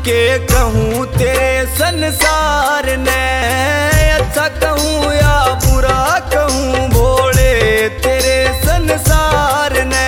के कहूँ तेरे संसार ने, अच्छा कहूँ या बुरा कहूँ भोले तेरे संसार ने।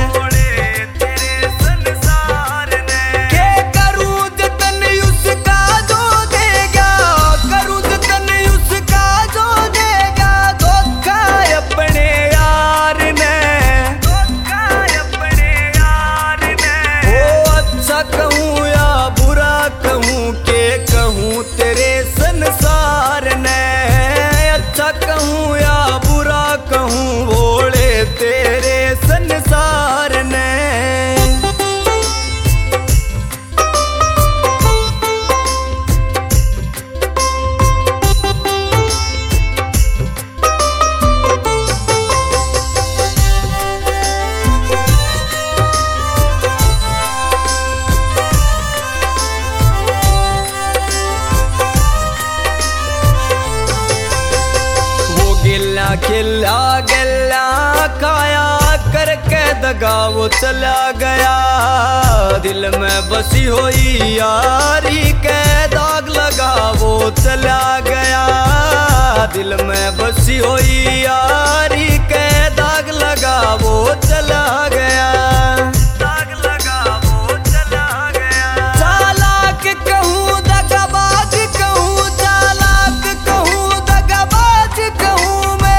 खिला गिला खाया करके दगा वो चला गया, दिल में बसी हुई यारी के दाग लगा वो चला गया, दिल में बसी हुई यारी के दाग लगा वो चला गया, दाग लगा वो चला गया। चालाक कहूँ दगाबाज कहूँ, चालाक कहूँ दगाबाज कहूँ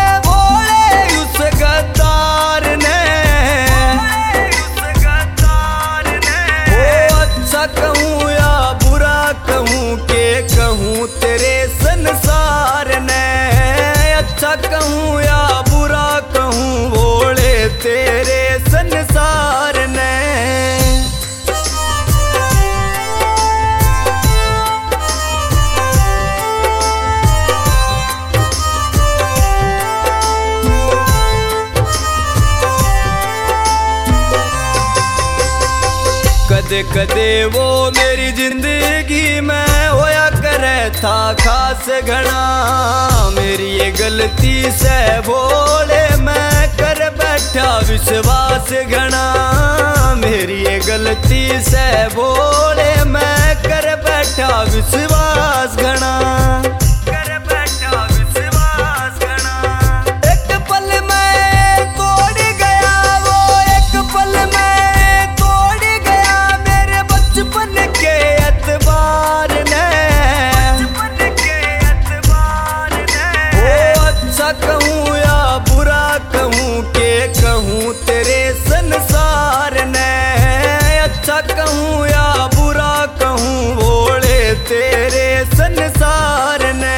तेरे संसार ने, अच्छा कहूँ या बुरा कहूँ भोले तेरे संसार ने। कदे कदे वो मेरी जिंदगी में होया करे था खास घना, मेरी ये गलती से भोले मैं कर बैठा विश्वास घना, मेरी ये गलती से भोले मैं कर बैठा विश्वास घना, कर बैठा विश्वास घना। एक पल में तोड़ गया वो, एक पल में तोड़ गया मेरे बचपन के एतबार ने, कहूँ या बुरा कहूँ के कहूँ तेरे संसार ने, अच्छा कहूँ या बुरा कहूँ भोले तेरे संसार ने।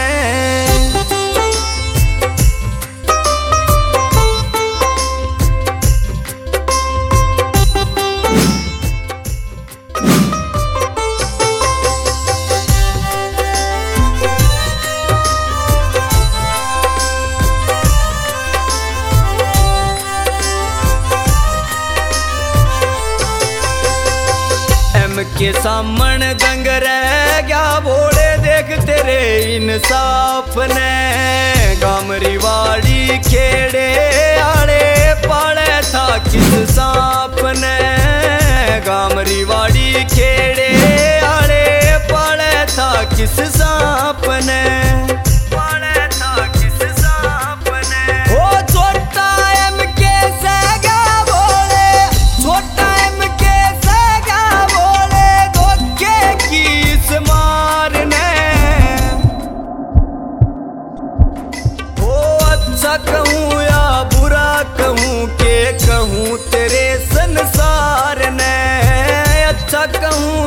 के सामने दंग रह गया भोले देख तेरे इंसाफ ने, गामरी वाड़ी खेड़े आड़े पाले था किस सांप ने, गामरी वाड़ी खेड़े आड़े पाले था किस सांप ने, पाले था किस सांप ने। ओ छोटा एम के सगा भोले, छोटा एम के सगा भोले धोखे किस मारने। ओ अच्छा कहूँ या बुरा कहूँ के कहूँ तेरे संसार ने, अच्छा कहूँ